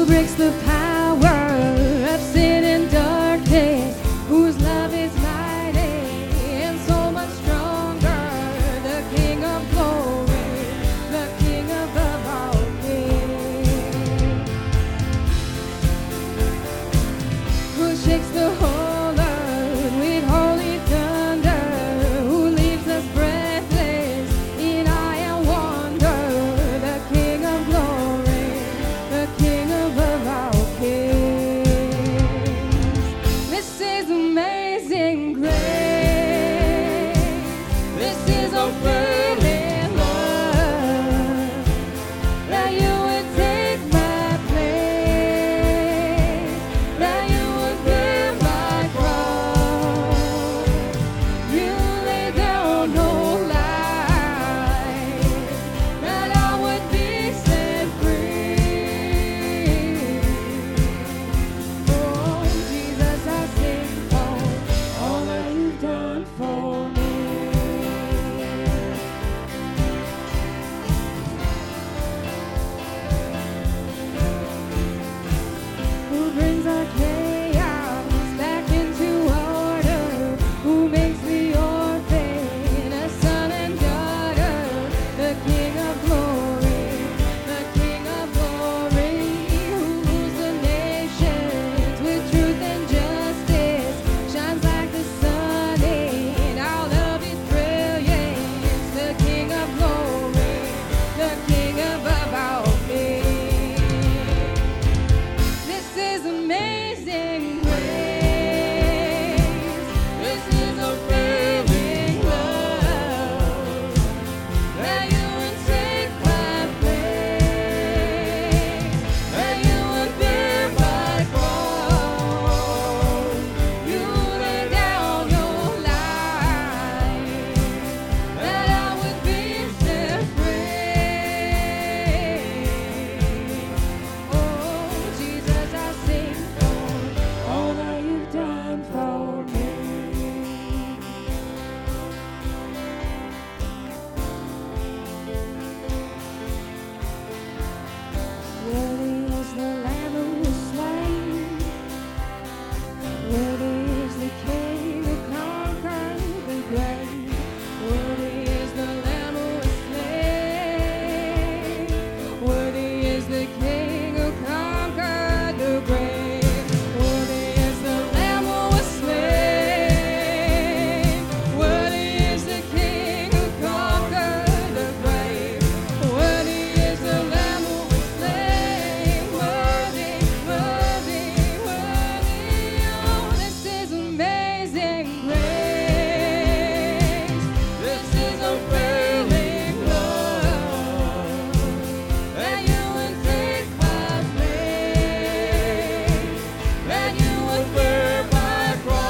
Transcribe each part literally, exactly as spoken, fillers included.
breaks the power of sin and darkness, whose love is mighty and so much stronger, the King of glory, the King above all kings, who shakes the whole earth with holy thunder, who leaves us breathless in awe and wonder, the King of glory, the King above all kings. This is amazing grace. This is unfailing love, that you would take my place, that you would bear my cross. You lay down no life, that I would be set free. Oh, Jesus, I sing for all that you've done for me. Who brings our chaos back into order, who makes the orphan a son and daughter, the King of glory, the King of glory, who rules the nations with truth and justice, shines like the sun in all of his brilliance, the King of glory, the King above all kings. This is amazing grace. This is unfailing love, that you would take my place, that you would bear my cross. You lay down your life, that I would be set free. Oh, Jesus, I sing for all that you've done for me. Worthy is the Lamb who was slain. Worthy is the King who conquered the grave. Worthy is the Lamb who was slain. Worthy is the King who conquered the grave. Worthy is the Lamb who was slain. Worthy is the King who conquered the grave. Worthy is the Lamb who was slain. Worthy, worthy, worthy. Oh, this is amazing grace. This is unfailing love, that you would take my place, that you would bear my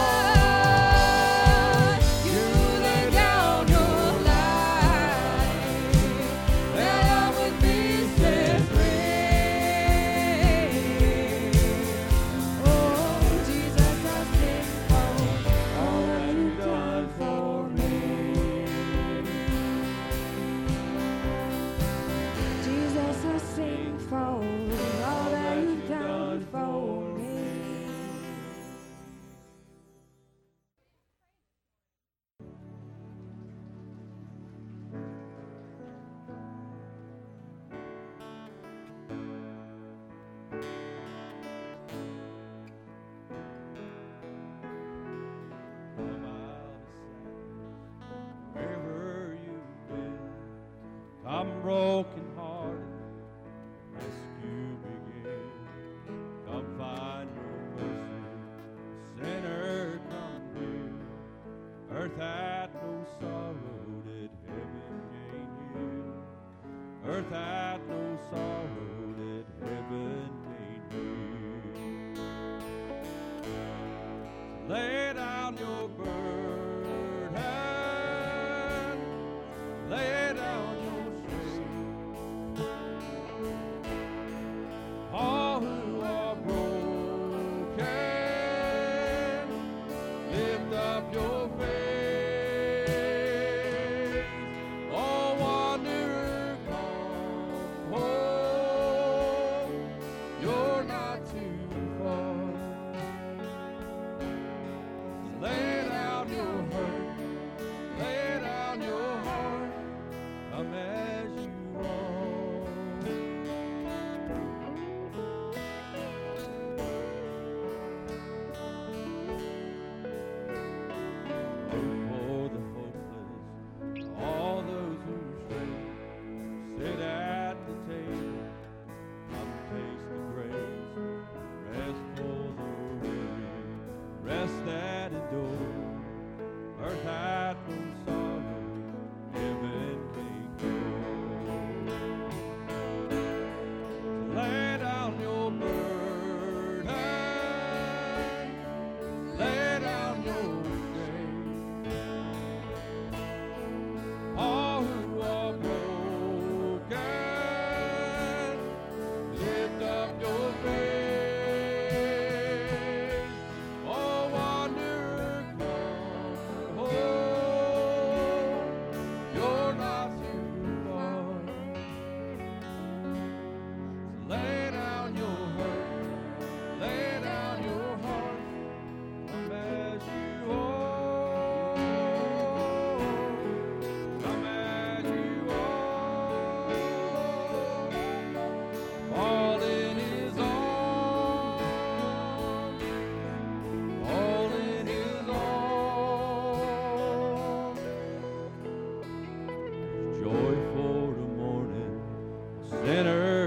cross. You lay down your life, that I would be set free. Oh, Jesus, I sing for all that you've done for me. Jesus, I sing for all that you've done for me. Wherever you've been, I'm broken hearted, rescue begin. Come find your mercy, sinner come near. Earth had no sorrow that heaven gain here. Earth had no sorrow that heaven gain here. Lay down your burden, lay down your shame.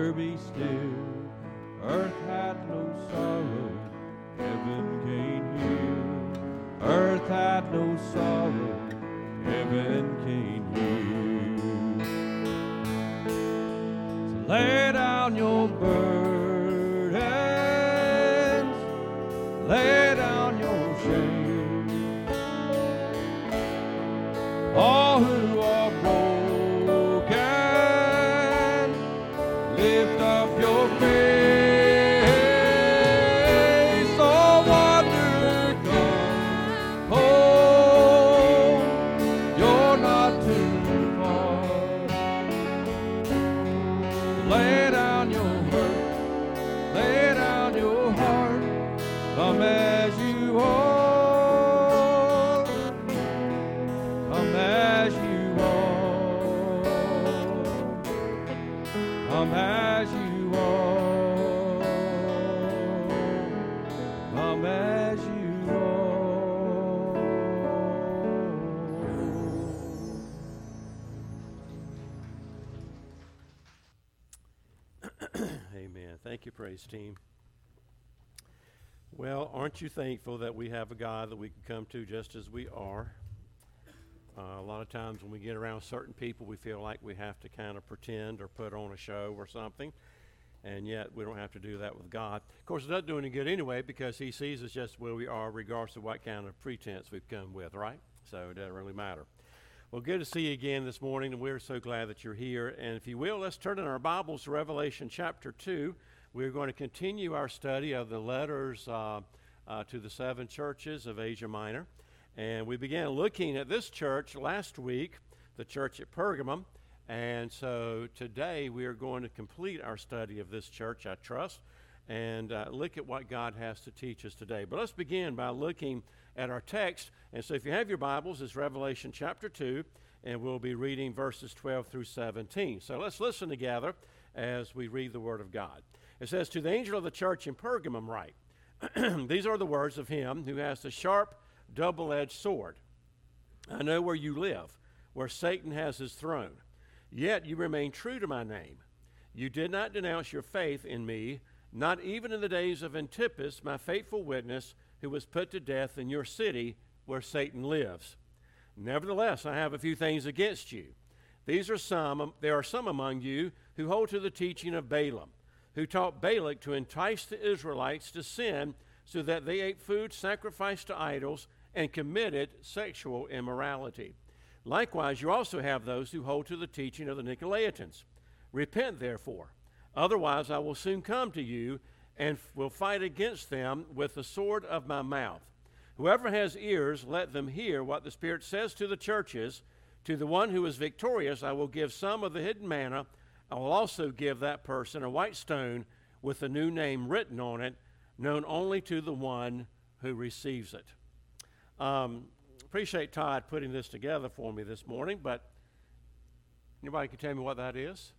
water be still. Earth had no sorrow, heaven can heal. Earth had no sorrow, heaven can heal. So lay down your burdens, lay down your shame. All who are broken, lift up your face. Oh, wander, come home, you're not too far. Lay down your hurt, lay down your heart, come as you are, come as you are, come as you are, come as you are. Amen. Thank you, praise team. Well, aren't you thankful that we have a God that we can come to just as we are? Uh, a lot of times when we get around certain people, we feel like we have to kind of pretend or put on a show or something, and yet we don't have to do that with God. Of course, it doesn't do any good anyway, because he sees us just where we are regardless of what kind of pretense we've come with, right? So it doesn't really matter. Well, good to see you again this morning, and we're so glad that you're here. And if you will, let's turn in our Bibles to Revelation chapter two. We're going to continue our study of the letters uh, uh, to the seven churches of Asia Minor. And we began looking at this church last week, the church at Pergamum. And so today we are going to complete our study of this church, I trust, and uh, look at what God has to teach us today. But let's begin by looking at our text. And so if you have your Bibles, it's Revelation chapter two, and we'll be reading verses twelve through seventeen. So let's listen together as we read the Word of God. It says, "To the angel of the church in Pergamum write, these are the words of him who has the sharp, double-edged sword. I know where you live, where Satan has his throne. Yet you remain true to my name. You did not denounce your faith in me, not even in the days of Antipas, my faithful witness, who was put to death in your city where Satan lives. Nevertheless, I have a few things against you. These are some, there are some among you who hold to the teaching of Balaam, who taught Balak to entice the Israelites to sin so that they ate food sacrificed to idols and committed sexual immorality. Likewise, you also have those who hold to the teaching of the Nicolaitans. Repent, therefore, otherwise I will soon come to you and f- will fight against them with the sword of my mouth. Whoever has ears, let them hear what the Spirit says to the churches. To the one who is victorious, I will give some of the hidden manna. I will also give that person a white stone with a new name written on it, known only to the one who receives it." Um, appreciate Todd putting this together for me this morning, but anybody can tell me what that is?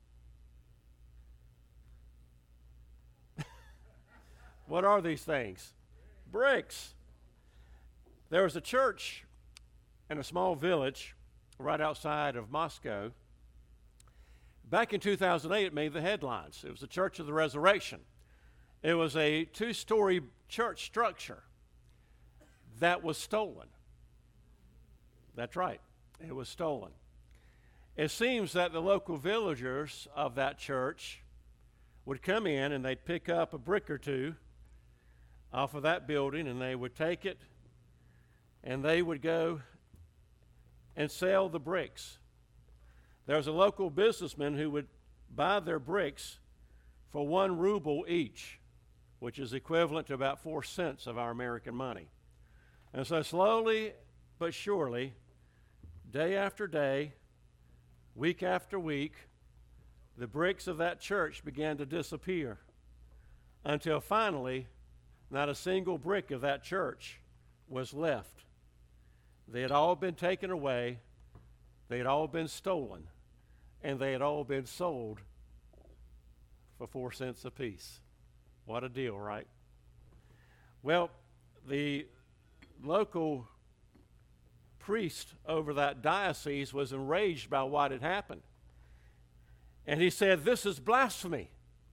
What are these things? Bricks. There was a church in a small village right outside of Moscow. Back in two thousand eight, it made the headlines. It was the Church of the Resurrection. It was a two-story church structure that was stolen. That's right, it was stolen. It seems that the local villagers of that church would come in and they'd pick up a brick or two off of that building, and they would take it and they would go and sell the bricks. There was a local businessman who would buy their bricks for one ruble each, which is equivalent to about four cents of our American money. And so slowly but surely, day after day, week after week, the bricks of that church began to disappear until finally, not a single brick of that church was left. They had all been taken away, they had all been stolen, and they had all been sold for four cents apiece. What a deal, right? Well, the local priest over that diocese was enraged by what had happened. And he said, "This is blasphemy.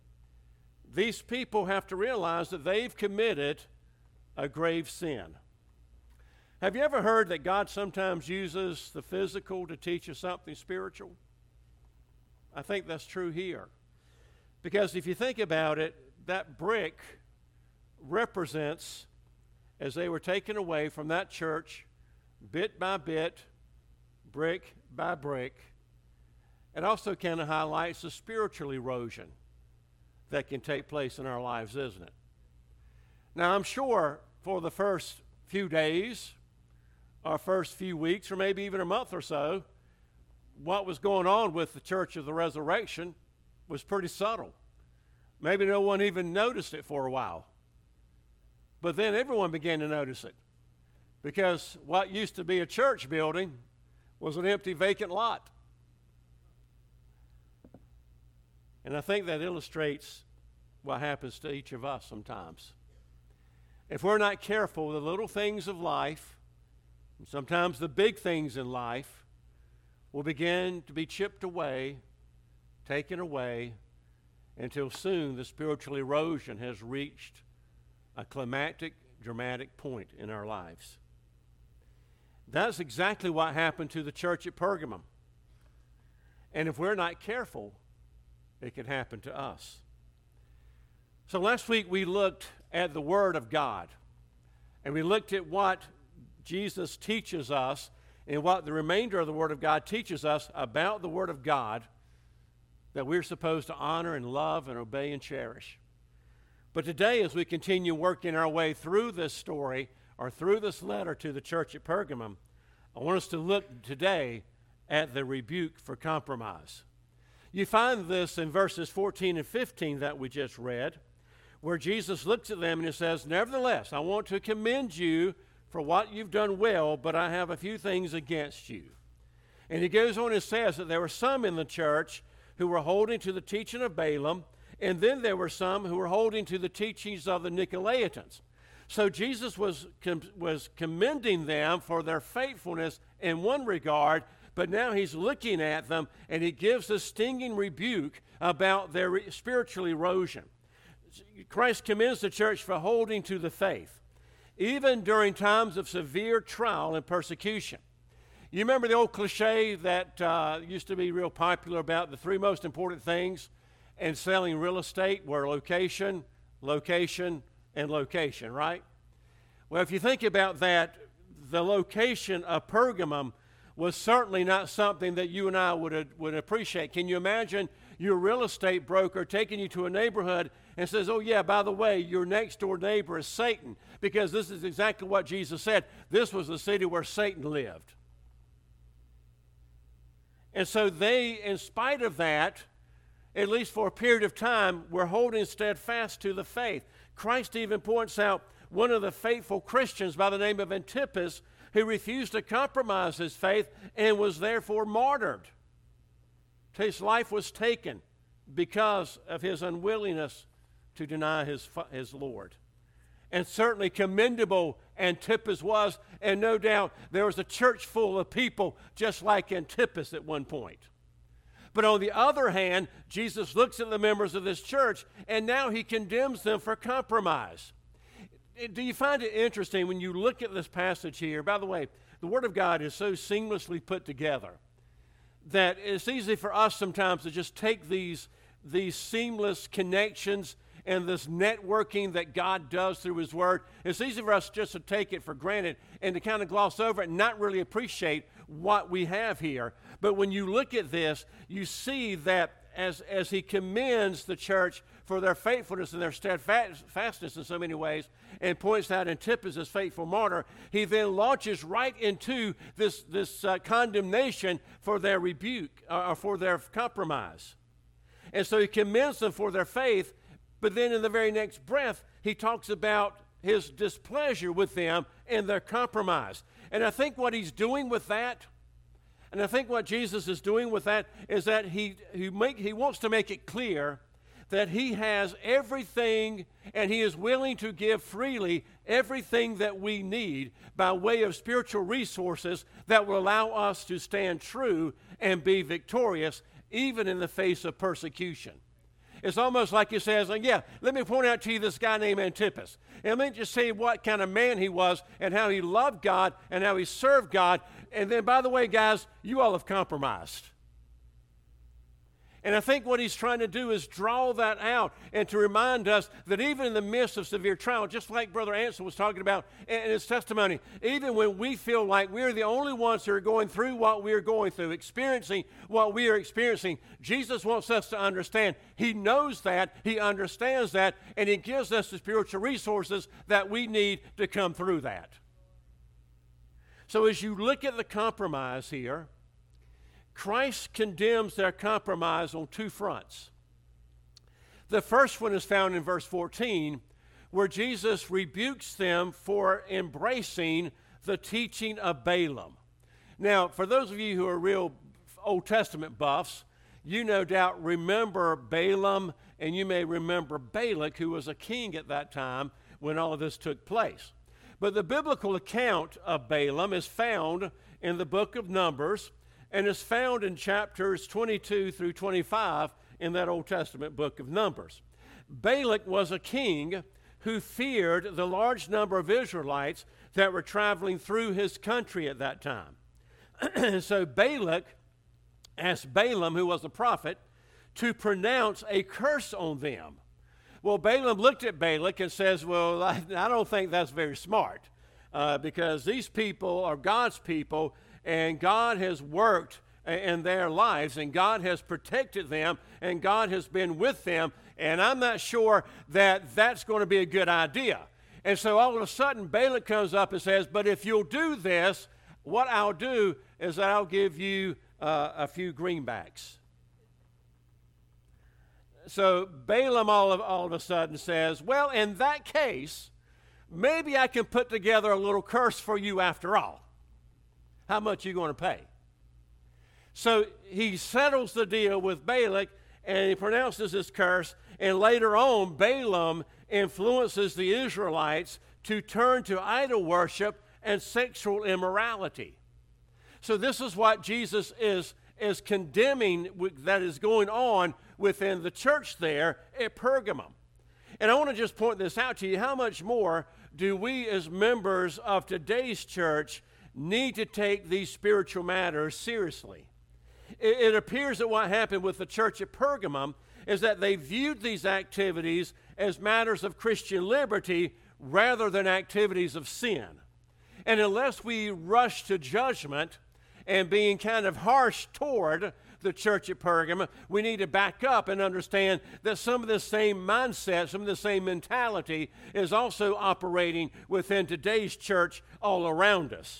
these people have to realize that they've committed a grave sin. Have you ever heard that God sometimes uses the physical to teach us something spiritual? I think that's true here. Because if you think about it, that brick represents, as they were taken away from that church, bit by bit, brick by brick, it also kind of highlights the spiritual erosion that can take place in our lives, isn't it? Now, I'm sure for the first few days, or first few weeks, or maybe even a month or so, what was going on with the Church of the Resurrection was pretty subtle. Maybe no one even noticed it for a while. But then everyone began to notice it, because what used to be a church building was an empty, vacant lot. And I think that illustrates what happens to each of us sometimes. If we're not careful, the little things of life, and sometimes the big things in life, will begin to be chipped away, taken away, until soon the spiritual erosion has reached a climactic, dramatic point in our lives. That's exactly what happened to the church at Pergamum. And if we're not careful, it can happen to us. So last week we looked at the Word of God, and we looked at what Jesus teaches us and what the remainder of the Word of God teaches us about the Word of God that we're supposed to honor and love and obey and cherish. But today, as we continue working our way through this story or through this letter to the church at Pergamum, I want us to look today at the rebuke for compromise. You find this in verses fourteen and fifteen that we just read, where Jesus looks at them and he says, "Nevertheless, I want to commend you for what you've done well, but I have a few things against you." And he goes on and says that there were some in the church who were holding to the teaching of Balaam, and then there were some who were holding to the teachings of the Nicolaitans. So Jesus was, com- was commending them for their faithfulness in one regard, but now he's looking at them and he gives a stinging rebuke about their re- spiritual erosion. Christ commends the church for holding to the faith, even during times of severe trial and persecution. You remember the old cliche that uh, used to be real popular about the three most important things in selling real estate were location, location, and location, right? Well, if you think about that, the location of Pergamum was certainly not something that you and I would, would appreciate. Can you imagine your real estate broker taking you to a neighborhood and says, "Oh yeah, by the way, your next door neighbor is Satan," because this is exactly what Jesus said. This was the city where Satan lived. And so they, in spite of that, at least for a period of time, were holding steadfast to the faith. Christ even points out one of the faithful Christians by the name of Antipas, who refused to compromise his faith and was therefore martyred. His life was taken because of his unwillingness to deny his, his Lord. And certainly commendable Antipas was, and no doubt there was a church full of people just like Antipas at one point. But on the other hand, Jesus looks at the members of this church, and now he condemns them for compromise. Do you find it interesting when you look at this passage here? By the way, the Word of God is so seamlessly put together that it's easy for us sometimes to just take these, these seamless connections and this networking that God does through His Word. It's easy for us just to take it for granted and to kind of gloss over it and not really appreciate what we have here. But when you look at this, you see that as, as He commends the church for their faithfulness and their steadfastness in so many ways, and points out Antipas as faithful martyr, he then launches right into this, this uh, condemnation for their rebuke, or for their compromise. And so he commends them for their faith, but then in the very next breath, he talks about his displeasure with them and their compromise. And I think what he's doing with that, and I think what Jesus is doing with that, is that he, he, make, he wants to make it clear that he has everything, and he is willing to give freely everything that we need by way of spiritual resources that will allow us to stand true and be victorious even in the face of persecution. It's almost like he says, like, yeah, let me point out to you this guy named Antipas. And let me just say what kind of man he was and how he loved God and how he served God. And then, by the way, guys, you all have compromised. And I think what he's trying to do is draw that out and to remind us that even in the midst of severe trial, just like Brother Anson was talking about in his testimony, even when we feel like we're the only ones who are going through what we're going through, experiencing what we are experiencing, Jesus wants us to understand. He knows that, he understands that, and he gives us the spiritual resources that we need to come through that. So as you look at the compromise here, Christ condemns their compromise on two fronts. The first one is found in verse fourteen, where Jesus rebukes them for embracing the teaching of Balaam. Now, for those of you who are real Old Testament buffs, you no doubt remember Balaam, and you may remember Balak, who was a king at that time when all of this took place. But the biblical account of Balaam is found in the book of Numbers, and is found in chapters twenty-two through twenty-five in that Old Testament book of Numbers. Balak was a king who feared the large number of Israelites that were traveling through his country at that time. And so Balak asked Balaam, who was a prophet, to pronounce a curse on them. Well, Balaam looked at Balak and says, well, I, I don't think that's very smart uh, because these people are God's people, and God has worked in their lives, and God has protected them, and God has been with them, and I'm not sure that that's going to be a good idea. And so all of a sudden, Balak comes up and says, but if you'll do this, what I'll do is I'll give you uh, a few greenbacks. So Balaam all of, all of a sudden says, well, in that case, maybe I can put together a little curse for you after all. How much are you going to pay? So he settles the deal with Balak, and he pronounces this curse, and later on, Balaam influences the Israelites to turn to idol worship and sexual immorality. So this is what Jesus is, is condemning that is going on within the church there at Pergamum. And I want to just point this out to you. How much more do we as members of today's church need to take these spiritual matters seriously? It, it appears that what happened with the church at Pergamum is that they viewed these activities as matters of Christian liberty rather than activities of sin. And unless we rush to judgment and being kind of harsh toward the church at Pergamum, we need to back up and understand that some of the same mindset, some of the same mentality is also operating within today's church all around us.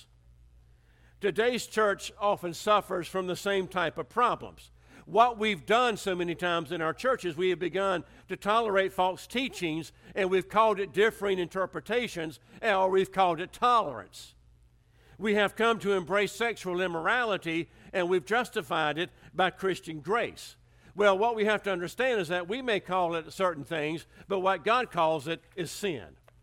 Today's church often suffers from the same type of problems. What we've done so many times in our churches, we have begun to tolerate false teachings, and we've called it differing interpretations, or we've called it tolerance. We have come to embrace sexual immorality, and we've justified it by Christian grace. Well, what we have to understand is that we may call it certain things, but what God calls it is sin.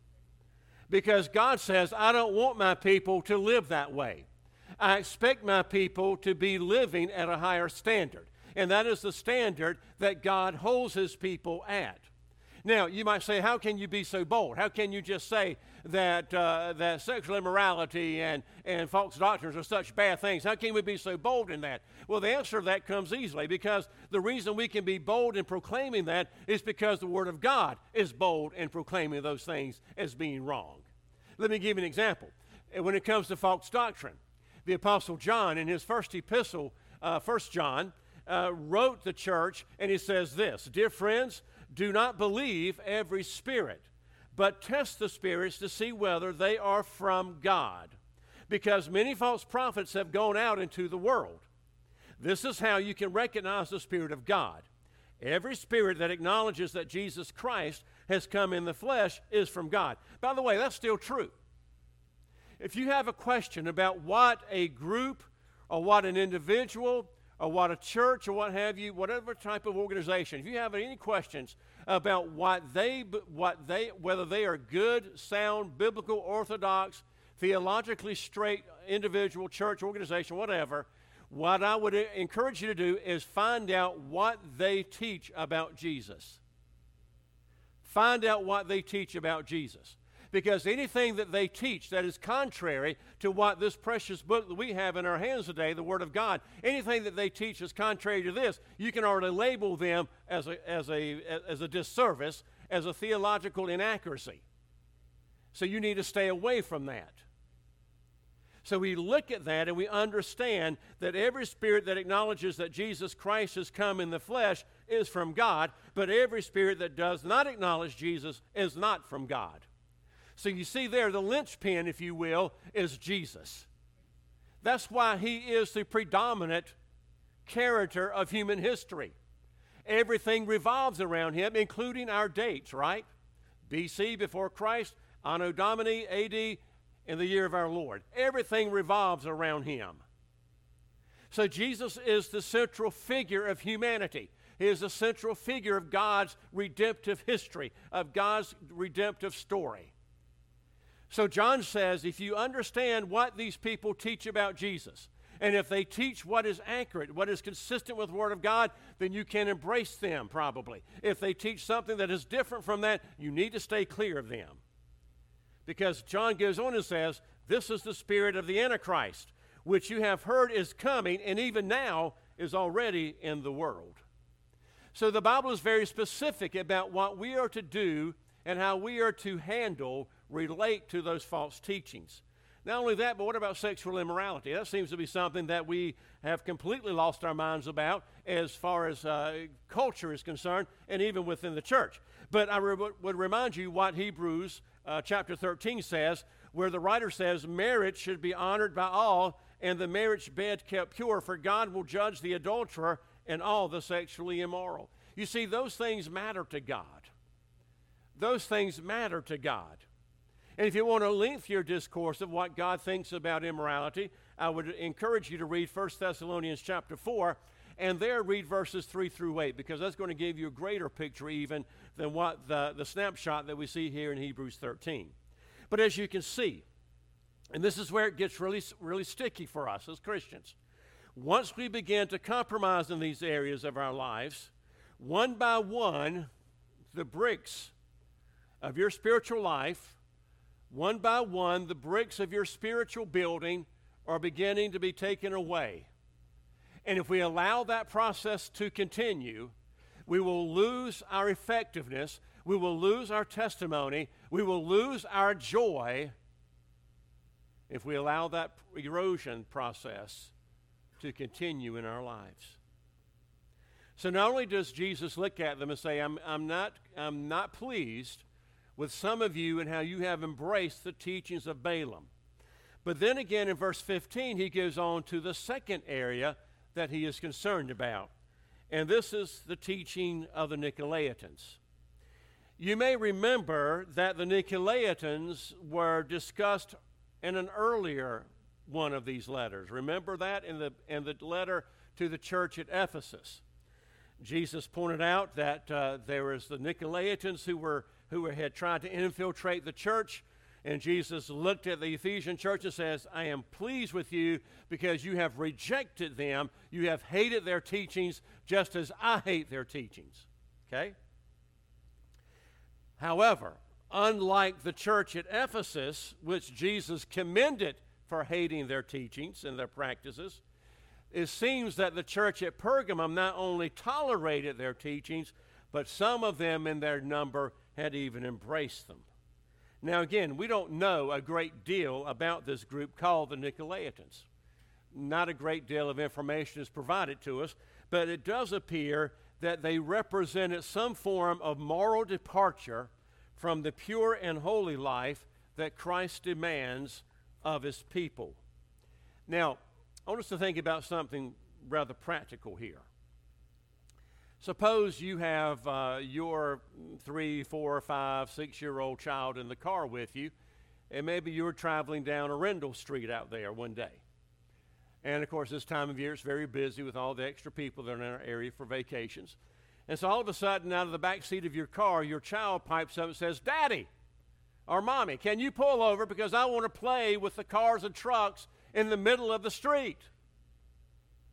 Because God says, I don't want my people to live that way. I expect my people to be living at a higher standard. And that is the standard that God holds his people at. Now, you might say, how can you be so bold? How can you just say that uh, that sexual immorality and, and false doctrines are such bad things? How can we be so bold in that? Well, the answer to that comes easily, because the reason we can be bold in proclaiming that is because the Word of God is bold in proclaiming those things as being wrong. Let me give you an example. When it comes to false doctrine, the Apostle John, in his first epistle, uh, First John, uh, wrote the church, and he says this, dear friends, do not believe every spirit, but test the spirits to see whether they are from God, because many false prophets have gone out into the world. This is how you can recognize the Spirit of God. Every spirit that acknowledges that Jesus Christ has come in the flesh is from God. By the way, that's still true. If you have a question about what a group or what an individual or what a church or what have you, whatever type of organization, if you have any questions about what they, what they, whether they are good, sound, biblical, orthodox, theologically straight individual, church, organization, whatever, What I would encourage you to do is find out what they teach about Jesus. Find out what they teach about Jesus. Because anything that they teach that is contrary to what this precious book that we have in our hands today, the Word of God, anything that they teach is contrary to this, you can already label them as a, as a, as a disservice, as a theological inaccuracy. So you need to stay away from that. So we look at that and we understand that every spirit that acknowledges that Jesus Christ has come in the flesh is from God, but every spirit that does not acknowledge Jesus is not from God. So you see there, the linchpin, if you will, is Jesus. That's why he is the predominant character of human history. Everything revolves around him, including our dates, right? B C, before Christ, Anno Domini, A D, in the year of our Lord. Everything revolves around him. So Jesus is the central figure of humanity. He is the central figure of God's redemptive history, of God's redemptive story. So John says, if you understand what these people teach about Jesus, and if they teach what is accurate, what is consistent with the Word of God, then you can embrace them probably. If they teach something that is different from that, you need to stay clear of them. Because John goes on and says, this is the spirit of the Antichrist, which you have heard is coming, and even now is already in the world. So the Bible is very specific about what we are to do and how we are to handle, relate to those false teachings. Not only that, but what about sexual immorality? That seems to be something that we have completely lost our minds about as far as uh, culture is concerned, and even within the church. But I re- would remind you what Hebrews uh, chapter thirteen says, where the writer says, marriage should be honored by all, and the marriage bed kept pure, for God will judge the adulterer and all the sexually immoral. You see, those things matter to God. Those things matter to God. And if you want a lengthier discourse of what God thinks about immorality, I would encourage you to read First Thessalonians chapter four, and there read verses three through eight, because that's going to give you a greater picture even than what the, the snapshot that we see here in Hebrews thirteen. But as you can see, and this is where it gets really, really sticky for us as Christians, once we begin to compromise in these areas of our lives, one by one, the bricks of your spiritual life, one by one, the bricks of your spiritual building are beginning to be taken away. And if we allow that process to continue, we will lose our effectiveness, we will lose our testimony, we will lose our joy if we allow that erosion process to continue in our lives. So not only does Jesus look at them and say, I'm, I'm, not, I'm not pleased with some of you and how you have embraced the teachings of Balaam. But then again in verse fifteen, he goes on to the second area that he is concerned about. And this is the teaching of the Nicolaitans. You may remember that the Nicolaitans were discussed in an earlier one of these letters. Remember that in the, in the letter to the church at Ephesus. Jesus pointed out that uh, there was the Nicolaitans who were who had tried to infiltrate the church, and Jesus looked at the Ephesian church and says, I am pleased with you because you have rejected them, you have hated their teachings just as I hate their teachings. Okay? However, unlike the church at Ephesus, which Jesus commended for hating their teachings and their practices, it seems that the church at Pergamum not only tolerated their teachings, but some of them in their number had even embraced them. Now again, we don't know a great deal about this group called the Nicolaitans. Not a great deal of information is provided to us, but it does appear that they represented some form of moral departure from the pure and holy life that Christ demands of his people. Now, I want us to think about something rather practical here. Suppose you have uh, your three, four, five, six-year-old child in the car with you, and maybe you're traveling down Arundel Street out there one day. And, of course, this time of year it's very busy with all the extra people that are in our area for vacations. And so all of a sudden, out of the back seat of your car, your child pipes up and says, Daddy or Mommy, can you pull over because I want to play with the cars and trucks in the middle of the street?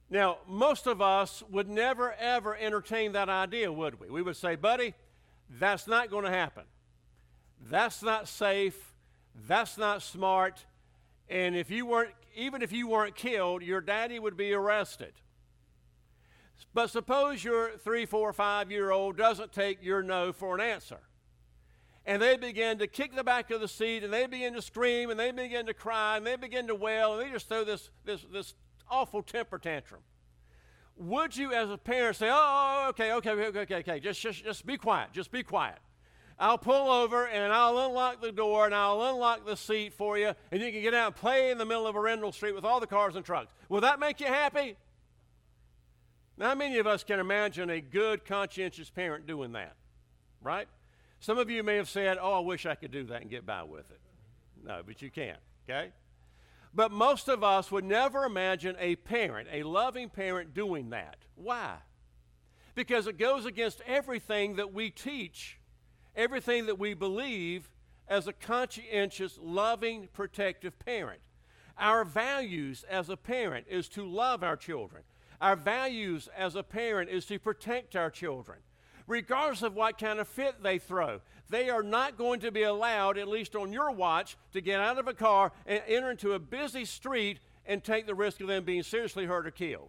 Now, most of us would never, ever entertain that idea, would we? We would say, buddy, that's not going to happen. That's not safe. That's not smart. And if you weren't, even if you weren't killed, your daddy would be arrested. But suppose your three, four, five-year-old doesn't take your no for an answer. And they begin to kick the back of the seat, and they begin to scream, and they begin to cry, and they begin to wail, and they just throw this, this, this awful temper tantrum. Would you as a parent say, oh, okay, okay, okay, okay, okay, just, just, just be quiet, just be quiet. I'll pull over, and I'll unlock the door, and I'll unlock the seat for you, and you can get out and play in the middle of Arundel Street with all the cars and trucks. Will that make you happy? Now, how many of us can imagine a good, conscientious parent doing that, right? Some of you may have said, oh, I wish I could do that and get by with it. No, but you can't, okay? But most of us would never imagine a parent, a loving parent, doing that. Why? Because it goes against everything that we teach, everything that we believe as a conscientious, loving, protective parent. Our values as a parent is to love our children. Our values as a parent is to protect our children. Regardless of what kind of fit they throw, they are not going to be allowed, at least on your watch, to get out of a car and enter into a busy street and take the risk of them being seriously hurt or killed.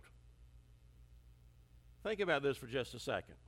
Think about this for just a second.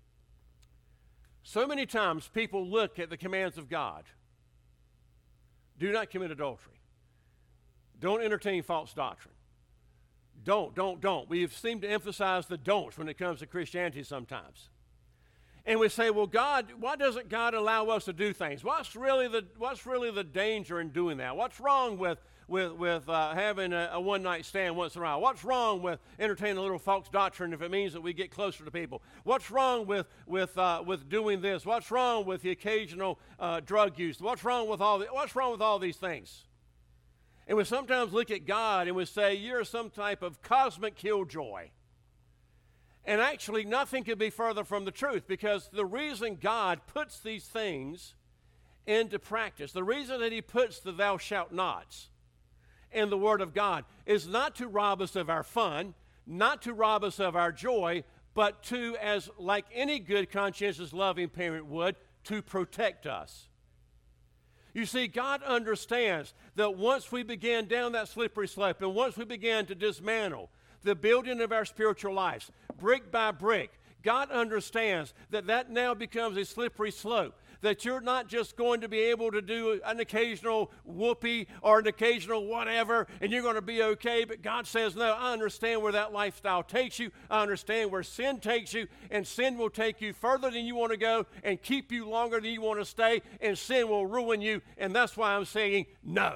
So many times people look at the commands of God. Do not commit adultery. Don't entertain false doctrine. Don't, don't, don't. We seem to emphasize the don'ts when it comes to Christianity sometimes. And we say, well, God, why doesn't God allow us to do things? What's really the, what's really the danger in doing that? What's wrong with, with, with uh, having a, a one-night stand once in a while? What's wrong with entertaining a little false doctrine if it means that we get closer to people? What's wrong with, with, uh, with doing this? What's wrong with the occasional uh, drug use? What's wrong with all the, what's wrong with all these things? And we sometimes look at God and we say, you're some type of cosmic killjoy. And actually, nothing could be further from the truth, because the reason God puts these things into practice, the reason that he puts the thou shalt nots in the Word of God is not to rob us of our fun, not to rob us of our joy, but to, as like any good, conscientious, loving parent would, to protect us. You see, God understands that once we begin down that slippery slope and once we begin to dismantle the building of our spiritual lives, brick by brick, God understands that that now becomes a slippery slope, that you're not just going to be able to do an occasional whoopee or an occasional whatever, and you're going to be okay, but God says, no, I understand where that lifestyle takes you. I understand where sin takes you, and sin will take you further than you want to go and keep you longer than you want to stay, and sin will ruin you, and that's why I'm saying no.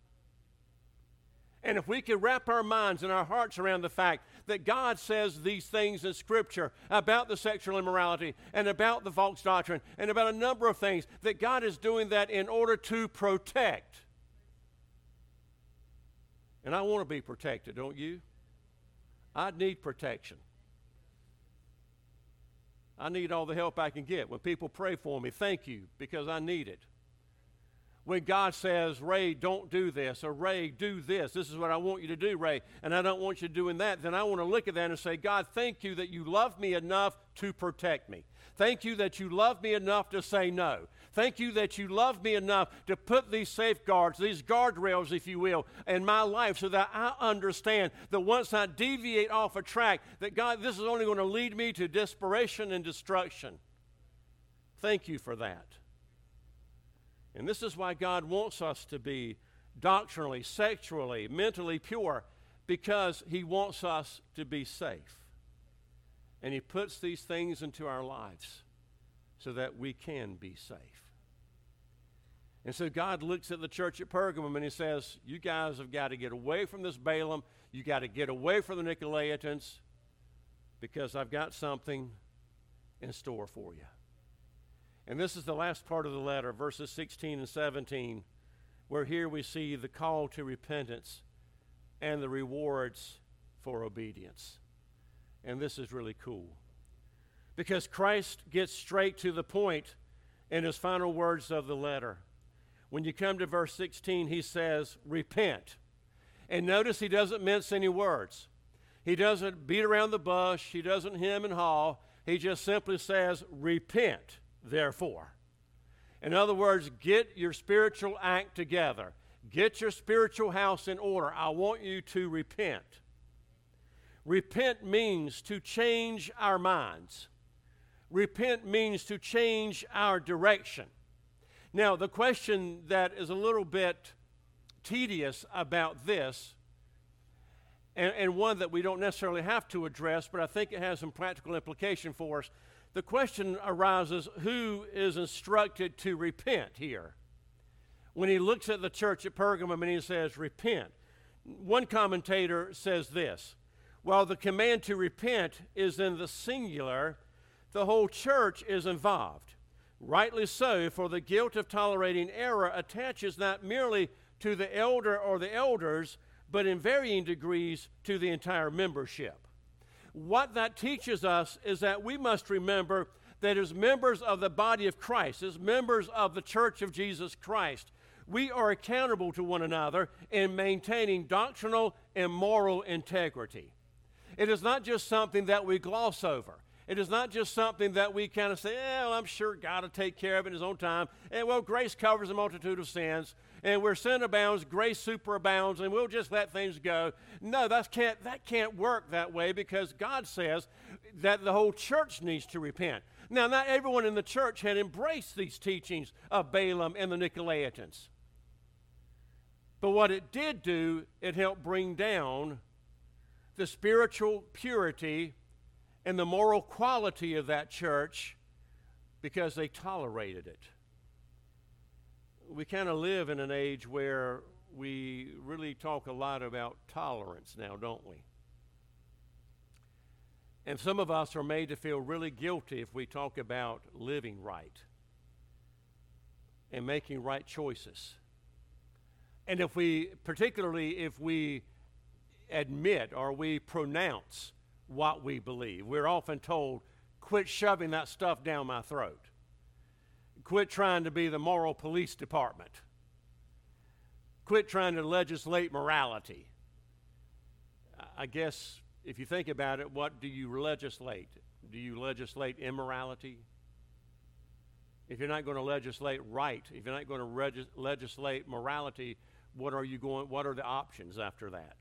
And if we could wrap our minds and our hearts around the fact that God says these things in Scripture about the sexual immorality and about the false doctrine and about a number of things, that God is doing that in order to protect. And I want to be protected, don't you? I need protection. I need all the help I can get. When people pray for me, thank you, because I need it. When God says, Ray, don't do this, or Ray, do this, this is what I want you to do, Ray, and I don't want you doing that, then I want to look at that and say, God, thank you that you love me enough to protect me. Thank you that you love me enough to say no. Thank you that you love me enough to put these safeguards, these guardrails, if you will, in my life so that I understand that once I deviate off a track, that God, this is only going to lead me to desperation and destruction. Thank you for that. And this is why God wants us to be doctrinally, sexually, mentally pure, because he wants us to be safe. And he puts these things into our lives so that we can be safe. And so God looks at the church at Pergamum and he says, you guys have got to get away from this Balaam. You got to get away from the Nicolaitans, because I've got something in store for you. And this is the last part of the letter, verses sixteen and seventeen, where here we see the call to repentance and the rewards for obedience. And this is really cool, because Christ gets straight to the point in his final words of the letter. When you come to verse sixteen, he says, repent. And notice he doesn't mince any words. He doesn't beat around the bush. He doesn't hem and haw. He just simply says, repent, therefore. In other words, get your spiritual act together. Get your spiritual house in order. I want you to repent. Repent means to change our minds. Repent means to change our direction. Now, the question that is a little bit tedious about this, and, and one that we don't necessarily have to address, but I think it has some practical implication for us. The question arises, who is instructed to repent here? When he looks at the church at Pergamum and he says, repent. One commentator says this, while the command to repent is in the singular, the whole church is involved. Rightly so, for the guilt of tolerating error attaches not merely to the elder or the elders, but in varying degrees to the entire membership. What that teaches us is that we must remember that as members of the body of Christ, as members of the church of Jesus Christ, we are accountable to one another in maintaining doctrinal and moral integrity. It is not just something that we gloss over. It is not just something that we kind of say, eh, well, I'm sure God will take care of it in his own time. And, well, grace covers a multitude of sins. And where sin abounds, grace superabounds, and we'll just let things go. No, that can't, that can't work that way because God says that the whole church needs to repent. Now, not everyone in the church had embraced these teachings of Balaam and the Nicolaitans. But what it did do, it helped bring down the spiritual purity and the moral quality of that church because they tolerated it. We kind of live in an age where we really talk a lot about tolerance now, don't we? And some of us are made to feel really guilty if we talk about living right and making right choices. And if we, particularly if we admit or we pronounce what we believe, we're often told, quit shoving that stuff down my throat. Quit trying to be the moral police department. Quit trying to legislate morality. I guess if you think about it, what do you legislate? Do you legislate immorality? If you're not going to legislate right, if you're not going to reg- legislate morality, what are you going? What are the options after that?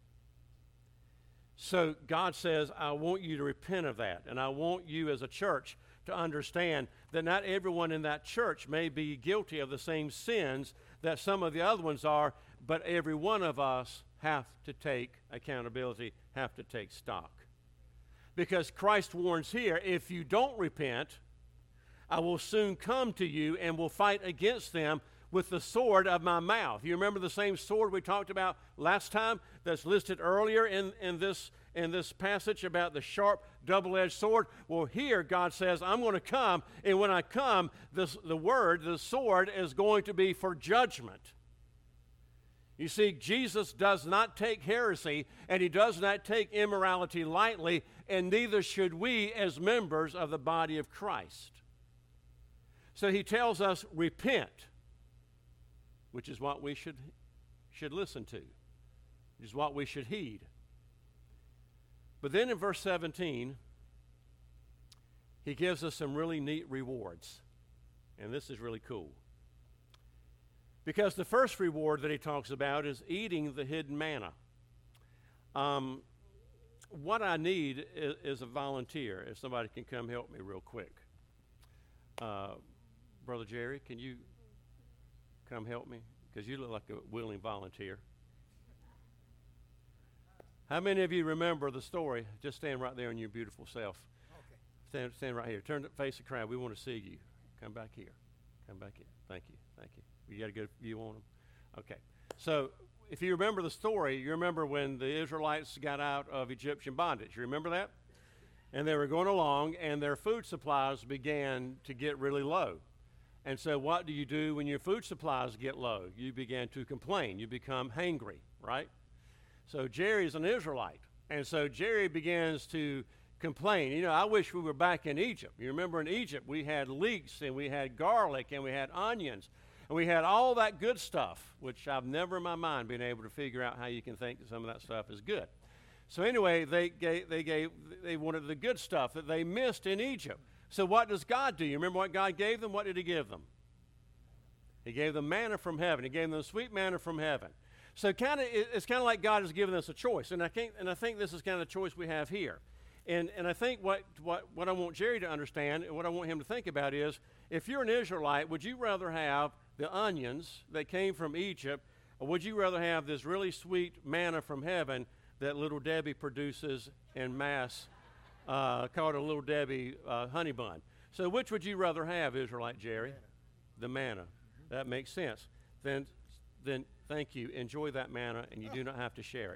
So God says, I want you to repent of that, and I want you as a church to understand that not everyone in that church may be guilty of the same sins that some of the other ones are, but every one of us have to take accountability, have to take stock. Because Christ warns here, if you don't repent, I will soon come to you and will fight against them with the sword of my mouth. You remember the same sword we talked about last time that's listed earlier in, in, this, in this passage about the sharp, double-edged sword? Well, here God says, I'm going to come, and when I come, this, the word, the sword, is going to be for judgment. You see, Jesus does not take heresy, and he does not take immorality lightly, and neither should we as members of the body of Christ. So he tells us, repent, which is what we should, should listen to, which is what we should heed. But then in verse seventeen, he gives us some really neat rewards. And this is really cool. Because the first reward that he talks about is eating the hidden manna. Um, what I need is, is a volunteer, if somebody can come help me real quick. Uh, Brother Jerry, can you come help me? Because you look like a willing volunteer. How many of you remember the story? Just stand right there in your beautiful self. Okay. Stand, stand right here. Turn to face the crowd. We want to see you. Come back here. Come back here. Thank you. Thank you. You got a good view on them? Okay. So if you remember the story, you remember when the Israelites got out of Egyptian bondage. You remember that? And they were going along, and their food supplies began to get really low. And so what do you do when your food supplies get low? You begin to complain. You become hangry, right? So Jerry's an Israelite. And so Jerry begins to complain. You know, I wish we were back in Egypt. You remember in Egypt we had leeks and we had garlic and we had onions. And we had all that good stuff, which I've never in my mind been able to figure out how you can think that some of that stuff is good. So anyway, they gave, they gave, they wanted the good stuff that they missed in Egypt. So what does God do? You remember what God gave them? What did he give them? He gave them manna from heaven. He gave them sweet manna from heaven. So kind of, it's kind of like God has given us a choice. And I think, and I think this is kind of the choice we have here. And, and I think what, what, what I want Jerry to understand and what I want him to think about is, if you're an Israelite, would you rather have the onions that came from Egypt, or would you rather have this really sweet manna from heaven that Little Debbie produces in mass, uh, called a Little Debbie uh, honey bun? So which would you rather have, Israelite Jerry? Manna. The manna. Mm-hmm. That makes sense. Then, then thank you. Enjoy that manna, and you do not have to share it.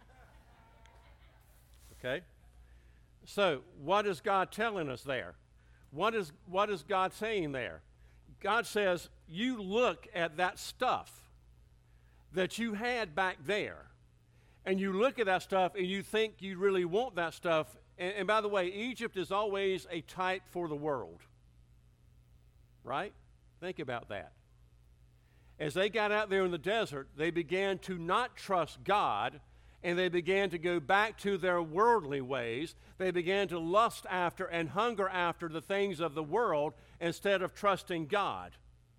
Okay? So what is God telling us there? What is, what is God saying there? God says, you look at that stuff that you had back there, and you look at that stuff and you think you really want that stuff. And, and by the way, Egypt is always a type for the world. Right? Think about that. As they got out there in the desert, they began to not trust God, and they began to go back to their worldly ways. They began to lust after and hunger after the things of the world instead of trusting God.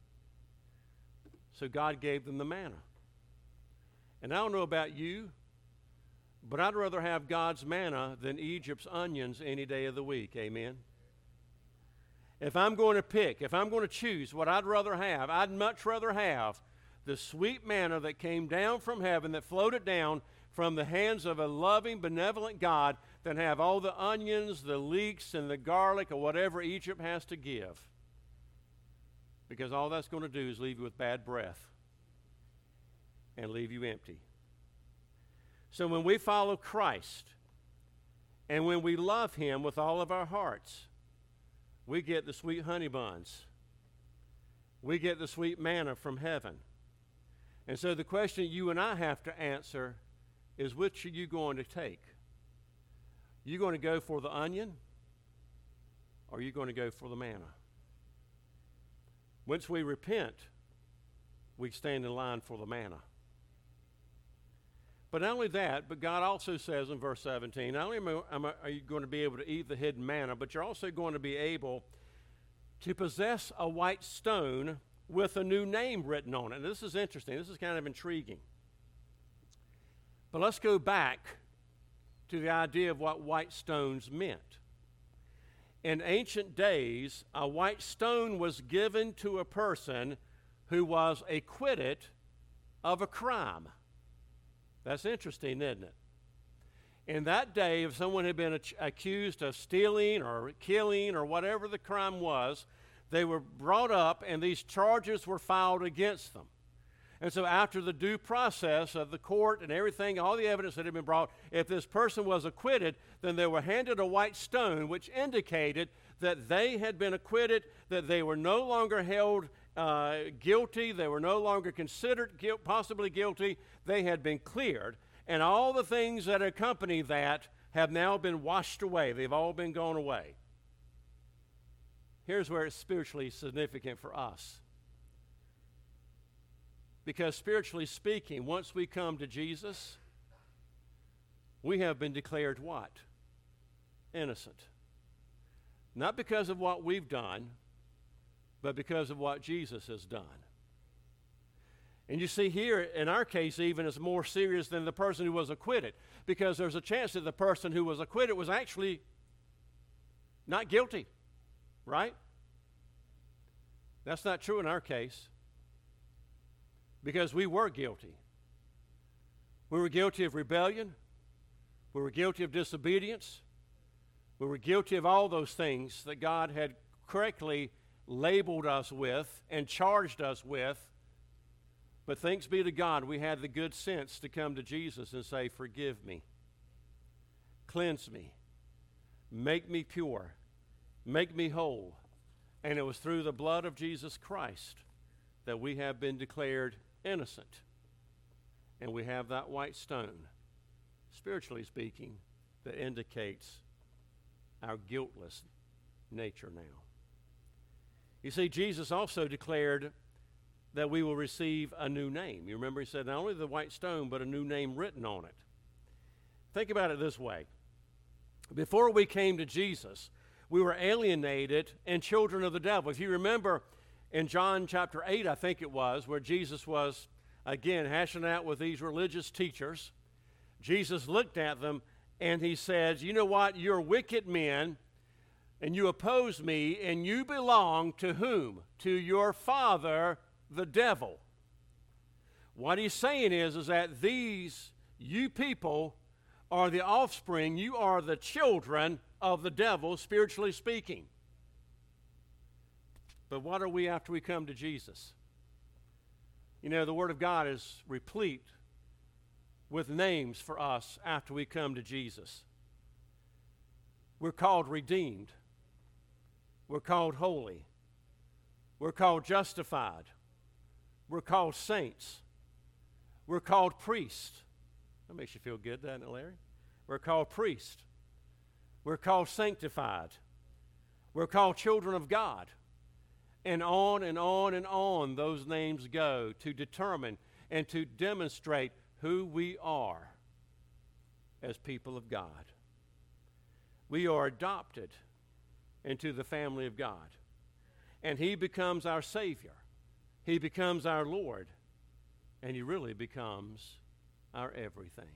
So God gave them the manna. And I don't know about you, but I'd rather have God's manna than Egypt's onions any day of the week. Amen? If I'm going to pick, if I'm going to choose what I'd rather have, I'd much rather have the sweet manna that came down from heaven, that floated down from the hands of a loving, benevolent God, than have all the onions, the leeks, and the garlic, or whatever Egypt has to give. Because all that's going to do is leave you with bad breath and leave you empty. So when we follow Christ, and when we love him with all of our hearts, we get the sweet honey buns. We get the sweet manna from heaven. And so the question you and I have to answer is, which are you going to take? You going to go for the onion, or are you going to go for the manna? Once we repent, we stand in line for the manna. But not only that, but God also says in verse seventeen, not only am I, are you going to be able to eat the hidden manna, but you're also going to be able to possess a white stone with a new name written on it. And this is interesting. This is kind of intriguing. But let's go back to the idea of what white stones meant. In ancient days, a white stone was given to a person who was acquitted of a crime. That's interesting, isn't it? In that day, if someone had been ac- accused of stealing or killing or whatever the crime was, they were brought up and these charges were filed against them. And so after the due process of the court and everything, all the evidence that had been brought, if this person was acquitted, then they were handed a white stone which indicated that they had been acquitted, that they were no longer held uh, guilty, they were no longer considered guilt, possibly guilty, they had been cleared. And all the things that accompany that have now been washed away. They've all been gone away. Here's where it's spiritually significant for us. Because spiritually speaking, once we come to Jesus, we have been declared what? Innocent. Not because of what we've done, but because of what Jesus has done. And you see here, in our case even, it's more serious than the person who was acquitted, because there's a chance that the person who was acquitted was actually not guilty, right? That's not true in our case, because we were guilty. We were guilty of rebellion. We were guilty of disobedience. We were guilty of all those things that God had correctly labeled us with and charged us with. But thanks be to God, we had the good sense to come to Jesus and say, forgive me, cleanse me, make me pure, make me whole. And it was through the blood of Jesus Christ that we have been declared innocent. And we have that white stone, spiritually speaking, that indicates our guiltless nature now. You see, Jesus also declared that we will receive a new name. You remember he said not only the white stone, but a new name written on it. think about it this way. Before we came to Jesus, we were alienated and children of the devil. If you remember in John chapter eight, I think it was, where Jesus was, again, hashing out with these religious teachers, Jesus looked at them and he said, you know what? You're wicked men, and you oppose me, and you belong to whom? To your father, the devil. What he's saying is, is that these, you people, are the offspring, you are the children of the devil, spiritually speaking. But what are we after we come to Jesus? You know, the Word of God is replete with names for us after we come to Jesus. We're called redeemed. We're called holy. We're called justified. We're called saints. We're called priests. That makes you feel good, doesn't it, Larry? We're called priests. We're called sanctified. We're called children of God. And on and on and on those names go to determine and to demonstrate who we are as people of God. We are adopted into the family of God. And He becomes our Savior. He becomes our Lord. And He really becomes our everything.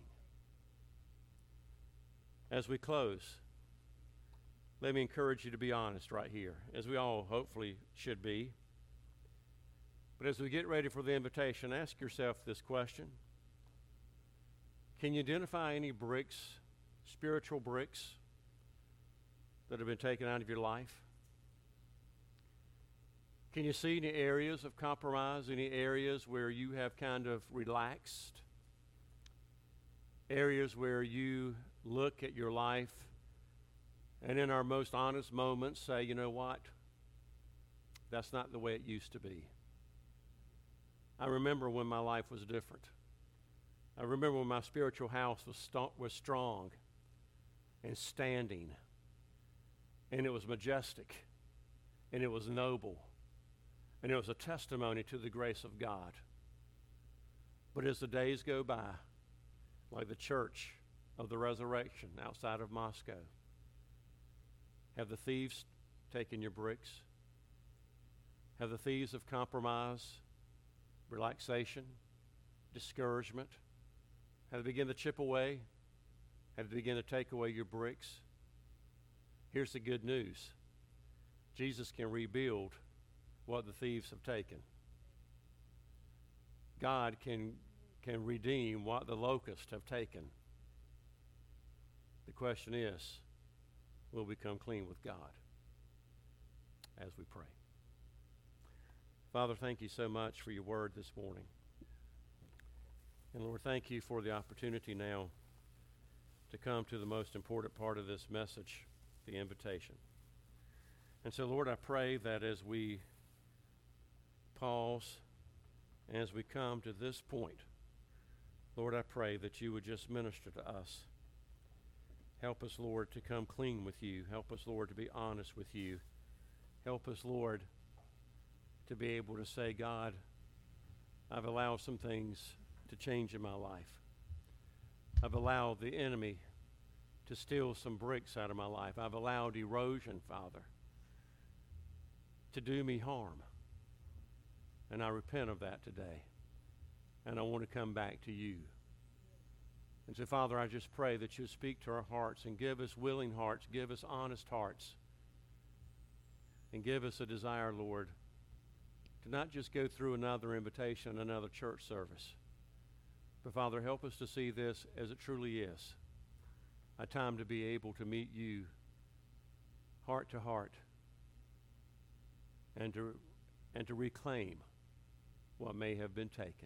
As we close, let me encourage you to be honest right here, as we all hopefully should be. But as we get ready for the invitation, ask yourself this question. Can you identify any bricks, spiritual bricks, that have been taken out of your life? Can you see any areas of compromise, any areas where you have kind of relaxed? Areas where you look at your life and in our most honest moments say, you know what? That's not the way it used to be. I remember when my life was different. I remember when my spiritual house was, st- was strong and standing, and it was majestic, and it was noble, and it was a testimony to the grace of God. But as the days go by, like the church of the resurrection outside of Moscow, have the thieves taken your bricks? Have the thieves of compromise, relaxation, discouragement, have they begun to chip away? Have they begun to take away your bricks? Here's the good news. Jesus can rebuild what the thieves have taken. God can, can redeem what the locusts have taken. The question is, will we come clean with God as we pray? Father, thank you so much for your word this morning. And Lord, thank you for the opportunity now to come to the most important part of this message, the invitation. And so, Lord, I pray that as we pause, as we come to this point, Lord, I pray that you would just minister to us. Help us, Lord, to come clean with you. Help us, Lord, to be honest with you. Help us, Lord, to be able to say, God, I've allowed some things to change in my life. I've allowed the enemy to steal some bricks out of my life. I've allowed erosion, Father, to do me harm. And I repent of that today. And I want to come back to you. And so, Father, I just pray that you speak to our hearts and give us willing hearts, give us honest hearts, and give us a desire, Lord, to not just go through another invitation, another church service, but, Father, help us to see this as it truly is, a time to be able to meet you heart to heart and to, and to reclaim what may have been taken.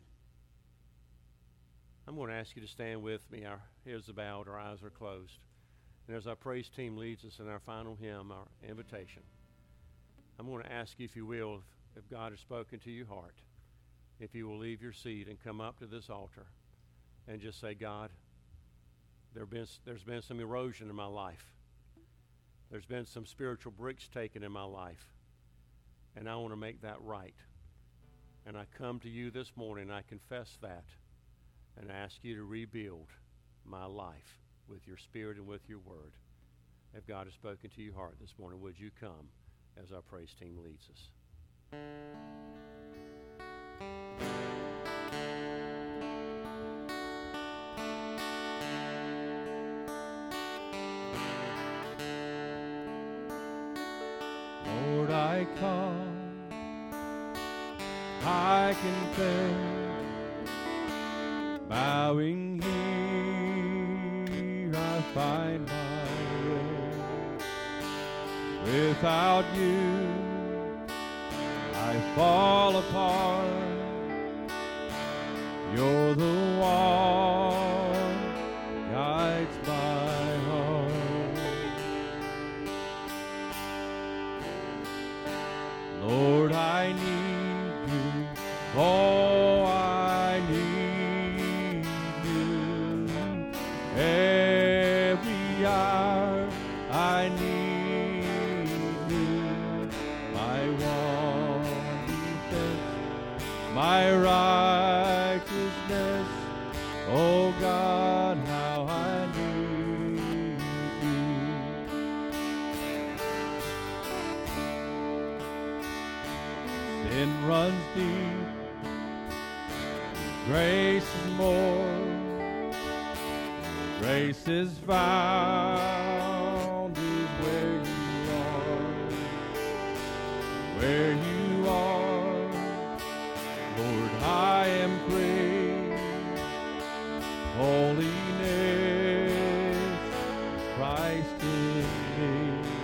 I'm going to ask you to stand with me. Our heads are bowed, our eyes are closed. And as our praise team leads us in our final hymn, our invitation, I'm going to ask you, if you will, if, if God has spoken to your heart, if you will leave your seat and come up to this altar and just say, God, there been, there's been some erosion in my life. There's been some spiritual bricks taken in my life, and I want to make that right. And I come to you this morning, I confess that, and ask you to rebuild my life with your spirit and with your word. If God has spoken to your heart this morning, would you come as our praise team leads us? Lord, I come, I confess, bowing here I find my way. Without you, I fall apart. You're the one who guides my heart. Lord, I need you. Oh, I need you. Every hour I need you. My one defense, my righteousness. Oh God, how I need you. Sin runs deep, grace is more. Grace is found is where you are. Where you are, Lord, I am free. Holiness, Christ in me.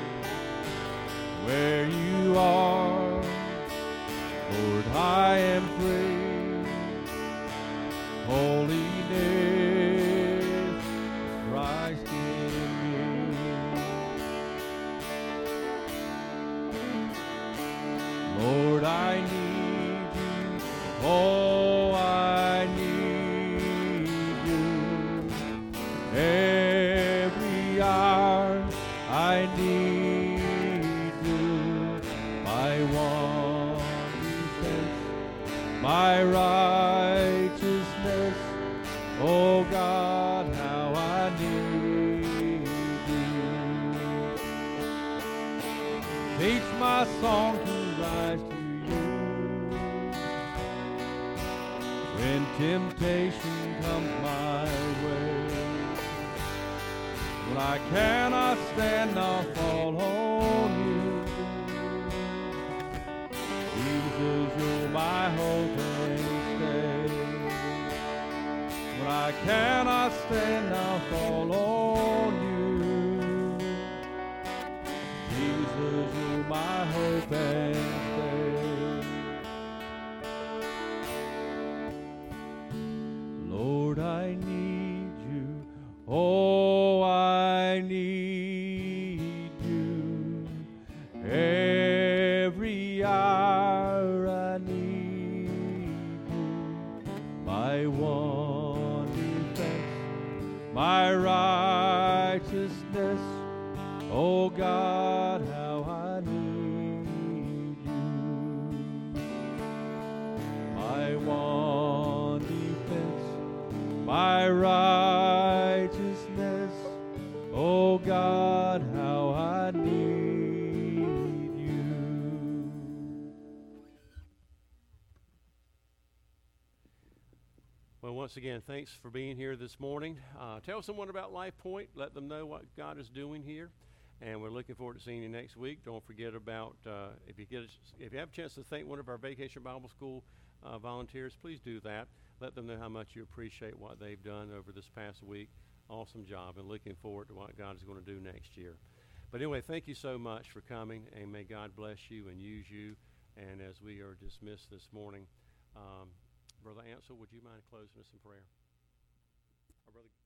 Where you are, Lord, I am free. Holiness, Christ in me. Lord, I need you. Oh, I need you. Every hour I need you. My one defense, my righteousness. Oh God, how I need you. Teach my song to rise to you. When temptation comes my way, when I cannot stand, I'll fall on you. Jesus, you're my hope and stay. When I cannot stand, I'll fall on you. Jesus, you're my hope and stay. Lord, I need you. Oh, I need you. Every hour I need you. My one defense, my righteousness. Oh God, how I need you. My one defense, my righteousness. Oh God, how I need you. Well, once again, thanks for being here this morning. Uh, tell someone about Life Point. Let them know what God is doing here. And we're looking forward to seeing you next week. Don't forget about, uh, if you get a, if you have a chance to thank one of our Vacation Bible School uh, volunteers, please do that. Let them know how much you appreciate what they've done over this past week. Awesome job, and looking forward to what God is going to do next year. But anyway, thank you so much for coming, and may God bless you and use you. And as we are dismissed this morning, um, Brother Ansel, would you mind closing us in prayer? Our brother